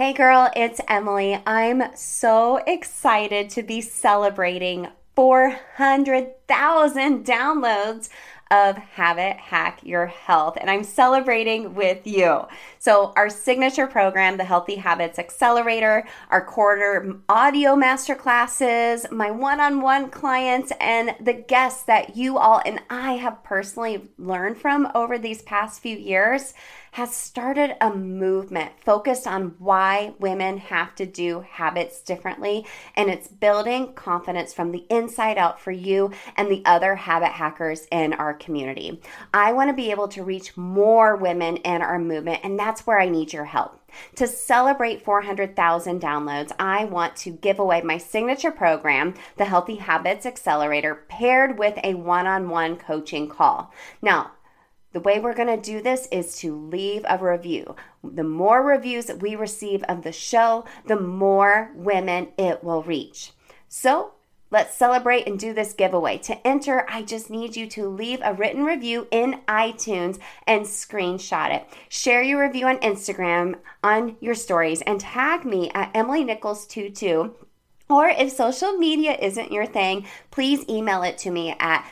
Hey girl, it's Emily. I'm so excited to be celebrating 400,000 downloads of Habit Hack Your Health, and I'm celebrating with you. So our signature program, the Healthy Habits Accelerator, our quarter audio masterclasses, my one-on-one clients, and the guests that you all and I have personally learned from over these past few years has started a movement focused on why women have to do habits differently, and it's building confidence from the inside out for you and the other habit hackers in our community. I want to be able to reach more women in our movement, and that's where I need your help. To celebrate 400,000 downloads, I want to give away my signature program, the Healthy Habits Accelerator, paired with a one-on-one coaching call. Now, the way we're going to do this is to leave a review. The more reviews that we receive of the show, the more women it will reach. So let's celebrate and do this giveaway. To enter, I just need you to leave a written review in iTunes and screenshot it. Share your review on Instagram on your stories and tag me at Emily Nichols22. Or if social media isn't your thing, please email it to me at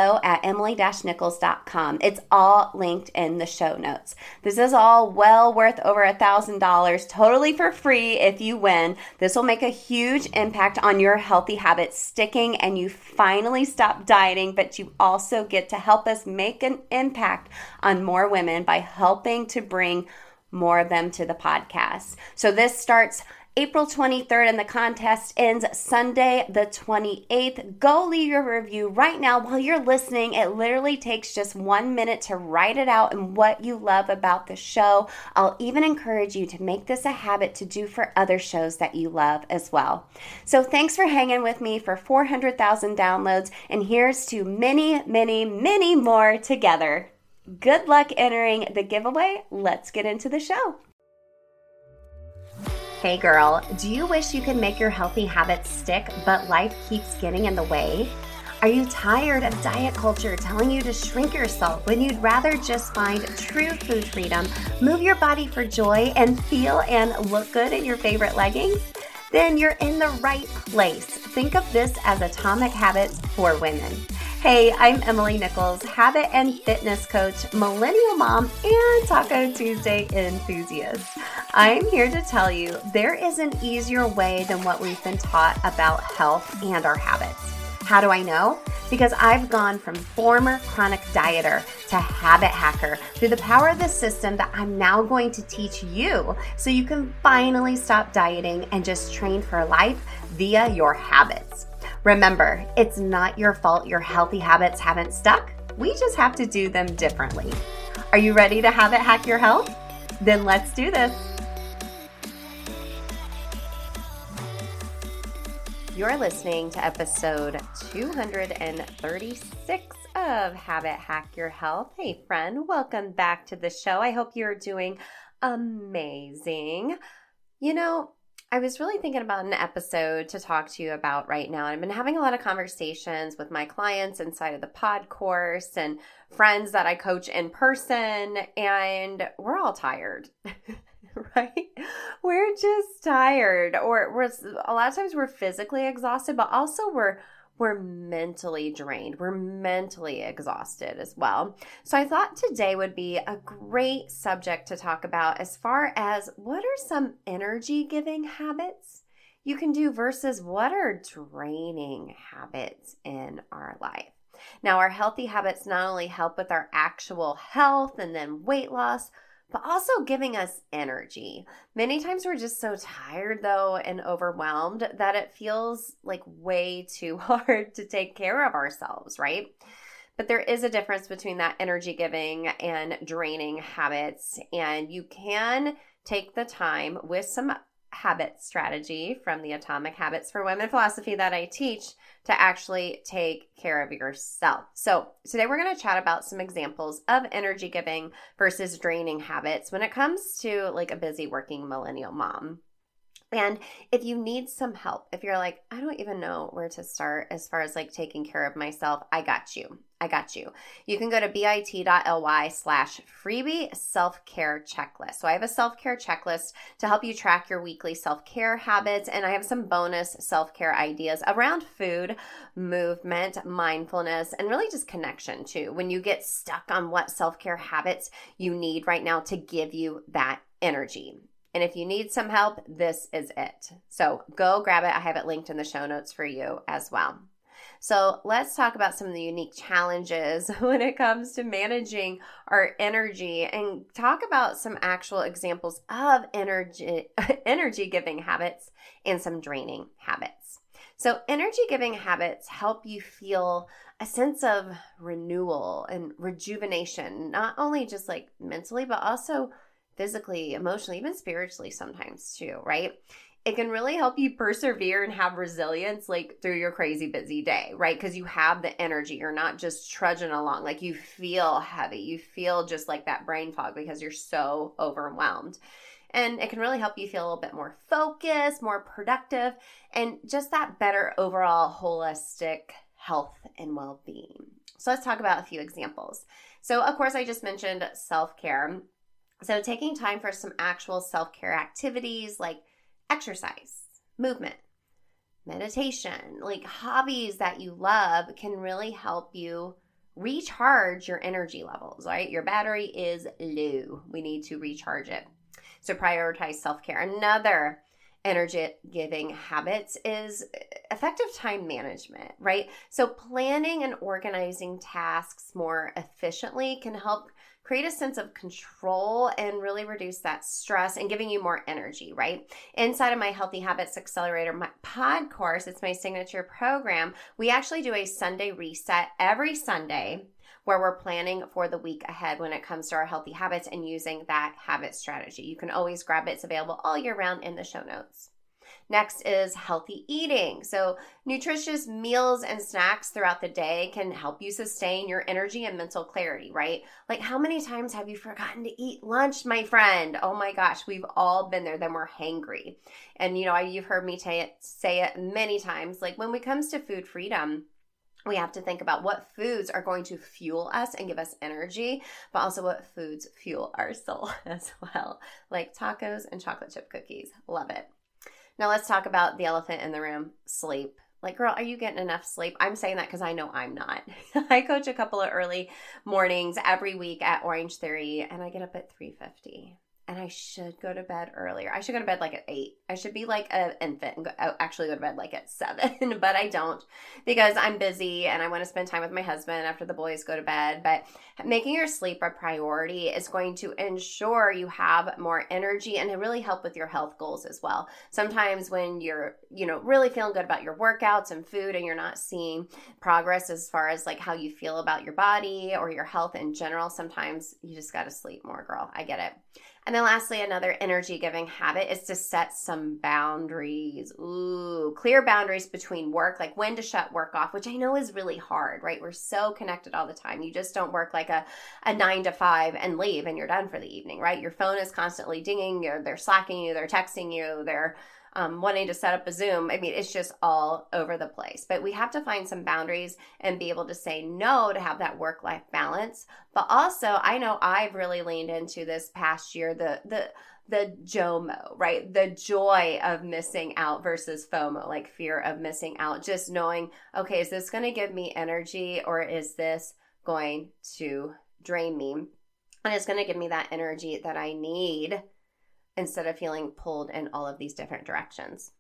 hello@emily-nichols.com. It's all linked in the show notes. This is all well worth over $1,000, totally for free if you win. This will make a huge impact on your healthy habits sticking and you finally stop dieting, but you also get to help us make an impact on more women by helping to bring more of them to the podcast. So this starts April 23rd, and the contest ends Sunday the 28th. Go leave your review right now while you're listening. It literally takes just 1 minute to write it out and what you love about the show. I'll even encourage you to make this a habit to do for other shows that you love as well. So thanks for hanging with me for 400,000 downloads, and here's to many, many, many more together. Good luck entering the giveaway. Let's get into the show. Hey girl, do you wish you could make your healthy habits stick, but life keeps getting in the way? Are you tired of diet culture telling you to shrink yourself when you'd rather just find true food freedom, move your body for joy, and feel and look good in your favorite leggings? Then you're in the right place. Think of this as Atomic Habits for women. Hey, I'm Emily Nichols, habit and fitness coach, millennial mom, and Taco Tuesday enthusiast. I'm here to tell you there is an easier way than what we've been taught about health and our habits. How do I know? Because I've gone from former chronic dieter to habit hacker through the power of the system that I'm now going to teach you so you can finally stop dieting and just train for life via your habits. Remember, it's not your fault your healthy habits haven't stuck. We just have to do them differently. Are you ready to habit hack your health? Then let's do this. You're listening to episode 236 of Habit Hack Your Health. Hey friend, welcome back to the show. I hope you're doing amazing. You know, I was really thinking about an episode to talk to you about right now. And I've been having a lot of conversations with my clients inside of the pod course and friends that I coach in person, and we're all tired, right? We're just tired, or we're a lot of times we're physically exhausted, but also we're mentally drained. We're mentally exhausted as well. So I thought today would be a great subject to talk about as far as what are some energy-giving habits you can do versus what are draining habits in our life. Now, our healthy habits not only help with our actual health and then weight loss, but also giving us energy. Many times we're just so tired though and overwhelmed that it feels like way too hard to take care of ourselves, right? But there is a difference between that energy giving and draining habits, and you can take the time with some habit strategy from the Atomic Habits for Women philosophy that I teach to actually take care of yourself. So today we're going to chat about some examples of energy giving versus draining habits when it comes to like a busy working millennial mom. And if you need some help, if you're like, I don't even know where to start as far as like taking care of myself, I got you. I got you. You can go to bit.ly/freebie self-care checklist. So I have a self-care checklist to help you track your weekly self-care habits. And I have some bonus self-care ideas around food, movement, mindfulness, and really just connection too. When you get stuck on what self-care habits you need right now to give you that energy. And if you need some help, this is it. So go grab it. I have it linked in the show notes for you as well. So let's talk about some of the unique challenges when it comes to managing our energy and talk about some actual examples of energy giving habits and some draining habits. So energy giving habits help you feel a sense of renewal and rejuvenation, not only just like mentally, but also physically, emotionally, even spiritually sometimes too, right? It can really help you persevere and have resilience like through your crazy busy day, right? Because you have the energy. You're not just trudging along. Like you feel heavy. You feel just like that brain fog because you're so overwhelmed. And it can really help you feel a little bit more focused, more productive, and just that better overall holistic health and well-being. So let's talk about a few examples. So of course, I just mentioned self-care. So taking time for some actual self-care activities like exercise, movement, meditation, like hobbies that you love can really help you recharge your energy levels, right? Your battery is low. We need to recharge it. So prioritize self-care. Another energy-giving habit is effective time management, right? So planning and organizing tasks more efficiently can help create a sense of control and really reduce that stress and giving you more energy, right? Inside of my Healthy Habits Accelerator my pod course, it's my signature program, we actually do a Sunday reset every Sunday where we're planning for the week ahead when it comes to our healthy habits and using that habit strategy. You can always grab it. It's available all year round in the show notes. Next is healthy eating. So nutritious meals and snacks throughout the day can help you sustain your energy and mental clarity, right? Like how many times have you forgotten to eat lunch, my friend? Oh my gosh, we've all been there. Then we're hangry. And you've heard me say it many times. Like when it comes to food freedom, we have to think about what foods are going to fuel us and give us energy, but also what foods fuel our soul as well, like tacos and chocolate chip cookies. Love it. Now let's talk about the elephant in the room, sleep. Like, girl, are you getting enough sleep? I'm saying that because I know I'm not. I coach a couple of early mornings every week at Orange Theory, and I get up at 3:50. And I should go to bed earlier. I should go to bed like at 8. I should be like an infant and actually go to bed like at 7. But I don't because I'm busy and I want to spend time with my husband after the boys go to bed. But making your sleep a priority is going to ensure you have more energy and really help with your health goals as well. Sometimes when you're, really feeling good about your workouts and food and you're not seeing progress as far as like how you feel about your body or your health in general, sometimes you just got to sleep more, girl. I get it. And then lastly, another energy-giving habit is to set some boundaries. Ooh, clear boundaries between work, like when to shut work off, which I know is really hard, right? We're so connected all the time. You just don't work like a 9 to 5 and leave and you're done for the evening, right? Your phone is constantly dinging, they're slacking you, they're texting you, they're wanting to set up a Zoom. I mean, it's just all over the place. But we have to find some boundaries and be able to say no to have that work-life balance. But also, I know I've really leaned into this past year, the JOMO, right? The joy of missing out versus FOMO, like fear of missing out. Just knowing, okay, is this going to give me energy or is this going to drain me? And it's going to give me that energy that I need instead of feeling pulled in all of these different directions.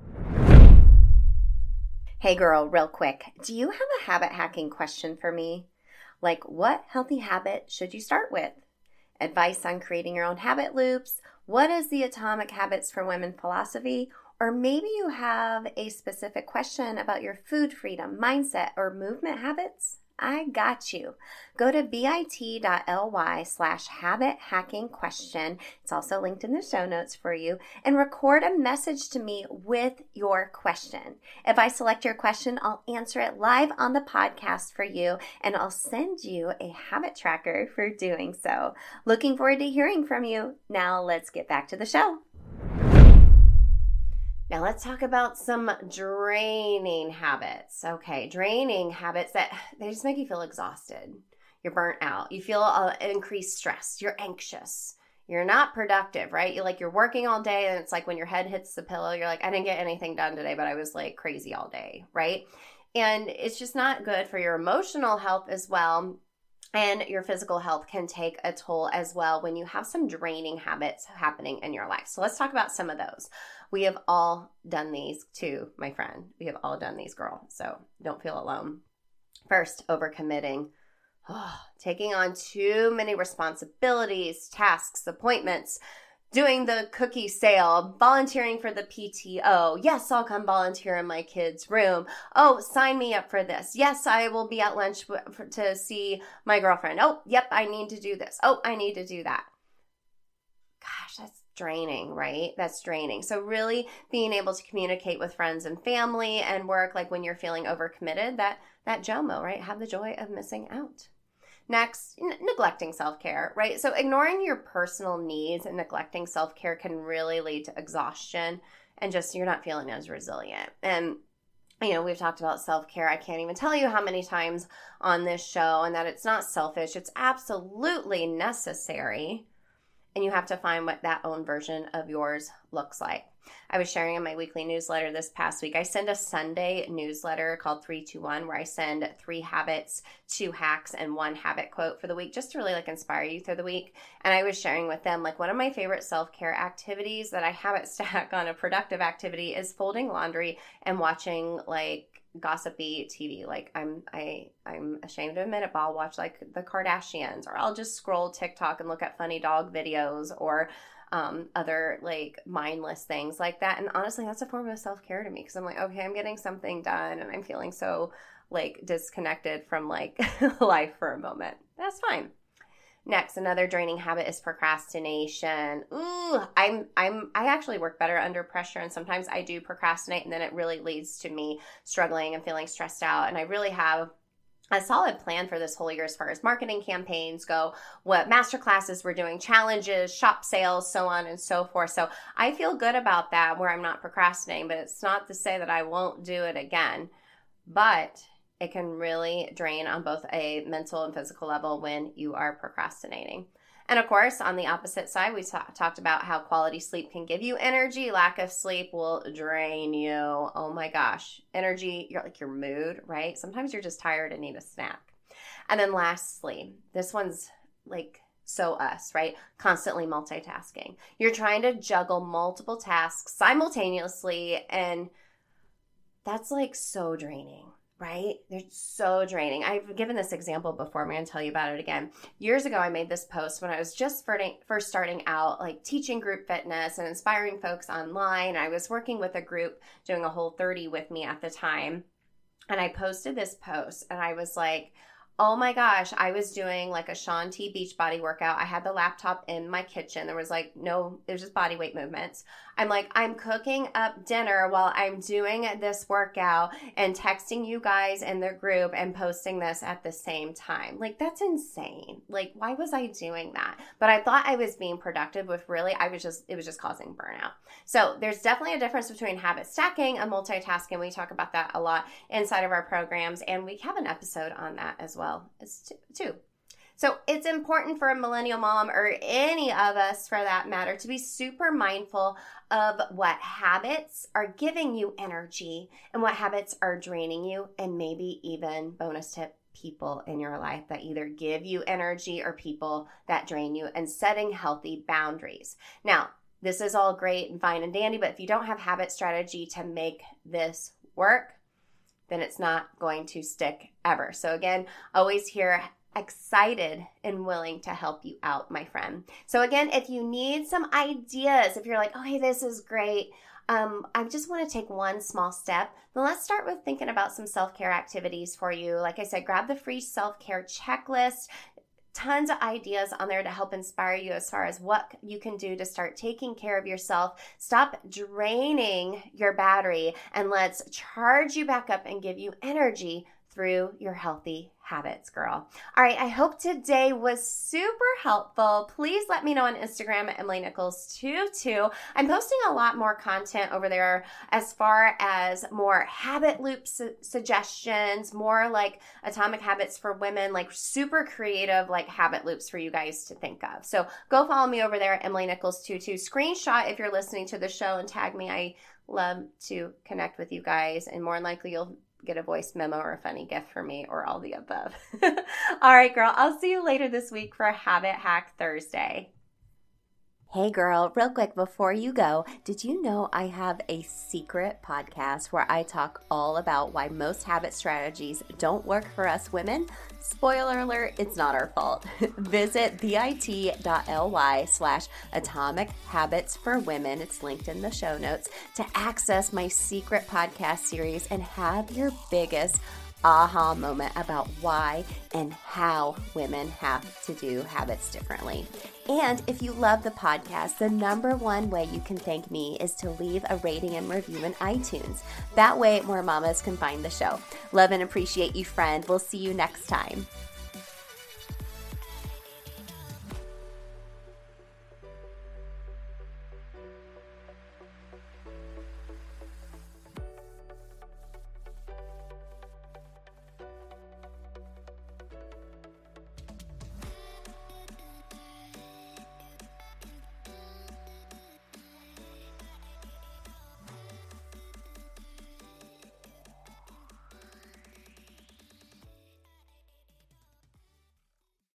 Hey girl, real quick, do you have a habit hacking question for me? Like, what healthy habit should you start with? Advice on creating your own habit loops? What is the Atomic Habits for Women philosophy? Or maybe you have a specific question about your food freedom, mindset, or movement habits? I got you. Go to bit.ly/habit hacking question. It's also linked in the show notes for you, and record a message to me with your question. If I select your question, I'll answer it live on the podcast for you, and I'll send you a habit tracker for doing so. Looking forward to hearing from you. Now let's get back to the show. Now let's talk about some draining habits. Okay, draining habits that they just make you feel exhausted. You're burnt out. You feel increased stress. You're anxious. You're not productive, right? You're working all day, and it's like when your head hits the pillow, you're like, I didn't get anything done today, but I was like crazy all day, right? And it's just not good for your emotional health as well. And your physical health can take a toll as well when you have some draining habits happening in your life. So let's talk about some of those. We have all done these too, my friend. We have all done these, girl. So don't feel alone. First, overcommitting. Taking on too many responsibilities, tasks, appointments, doing the cookie sale, volunteering for the PTO. Yes, I'll come volunteer in my kid's room. Oh, sign me up for this. Yes, I will be at lunch to see my girlfriend. Oh, yep, I need to do this. Oh, I need to do that. Gosh, that's draining, right? That's draining. So really being able to communicate with friends and family and work, like when you're feeling overcommitted, that JOMO, right? Have the joy of missing out. Next, neglecting self-care, right? So ignoring your personal needs and neglecting self-care can really lead to exhaustion and just you're not feeling as resilient. And, we've talked about self-care. I can't even tell you how many times on this show, and that it's not selfish. It's absolutely necessary. And you have to find what that own version of yours looks like. I was sharing in my weekly newsletter this past week. I send a Sunday newsletter called 321 where I send 3 habits, 2 hacks, and 1 habit quote for the week just to really inspire you through the week. And I was sharing with them one of my favorite self-care activities that I habit stack on a productive activity is folding laundry and watching gossipy TV. I'm ashamed to admit it, but I'll watch the Kardashians, or I'll just scroll TikTok and look at funny dog videos or other mindless things like that. And honestly, that's a form of self-care to me because I'm okay, I'm getting something done and I'm feeling so disconnected from life for a moment. That's fine. Next, another draining habit is procrastination. I actually work better under pressure, and sometimes I do procrastinate, and then it really leads to me struggling and feeling stressed out. And I really have a solid plan for this whole year as far as marketing campaigns go, what master classes we're doing, challenges, shop sales, so on and so forth. So I feel good about that where I'm not procrastinating, but it's not to say that I won't do it again. But it can really drain on both a mental and physical level when you are procrastinating. And of course, on the opposite side, we talked about how quality sleep can give you energy. Lack of sleep will drain you. Oh my gosh. Energy, your mood, right? Sometimes you're just tired and need a snack. And then lastly, this one's so us, right? Constantly multitasking. You're trying to juggle multiple tasks simultaneously, and that's so draining. Right? They're so draining. I've given this example before. I'm going to tell you about it again. Years ago, I made this post when I was just first starting out, teaching group fitness and inspiring folks online. I was working with a group doing a Whole30 with me at the time. And I posted this post and I was like, oh my gosh, I was doing a Shaun T Beachbody workout. I had the laptop in my kitchen. There was there's just body weight movements. I'm cooking up dinner while I'm doing this workout and texting you guys in the group and posting this at the same time. That's insane. Why was I doing that? But I thought I was being productive with really, it was just causing burnout. So there's definitely a difference between habit stacking and multitasking. We talk about that a lot inside of our programs, and we have an episode on that as well. It's too. So it's important for a millennial mom, or any of us for that matter, to be super mindful of what habits are giving you energy and what habits are draining you, and maybe even bonus tip, people in your life that either give you energy or people that drain you, and setting healthy boundaries. Now, this is all great and fine and dandy, but if you don't have habit strategy to make this work, then it's not going to stick ever. So again, always here, excited and willing to help you out, my friend. So again, if you need some ideas, if you're oh, hey, this is great, I just want to take one small step, then let's start with thinking about some self-care activities for you. Like I said, grab the free self-care checklist. Tons of ideas on there to help inspire you as far as what you can do to start taking care of yourself. Stop draining your battery, and let's charge you back up and give you energy through your healthy habits, girl. All right, I hope today was super helpful. Please let me know on Instagram at Emily Nichols22. I'm posting a lot more content over there as far as more habit loop suggestions, more like atomic habits for women, like super creative like habit loops for you guys to think of. So go follow me over there at Emily Nichols22. Screenshot if you're listening to the show and tag me. I love to connect with you guys, and more than likely you'll get a voice memo or a funny gift for me, or all the above. All right, girl, I'll see you later this week for Habit Hack Thursday. Hey girl, real quick before you go, did you know I have a secret podcast where I talk all about why most habit strategies don't work for us women? Spoiler alert, it's not our fault. Visit bit.ly/Atomic Habits for Women, it's linked in the show notes, to access my secret podcast series and have your biggest aha moment about why and how women have to do habits differently. And if you love the podcast, the number one way you can thank me is to leave a rating and review in iTunes. That way more mamas can find the show. Love and appreciate you, friend. We'll see you next time.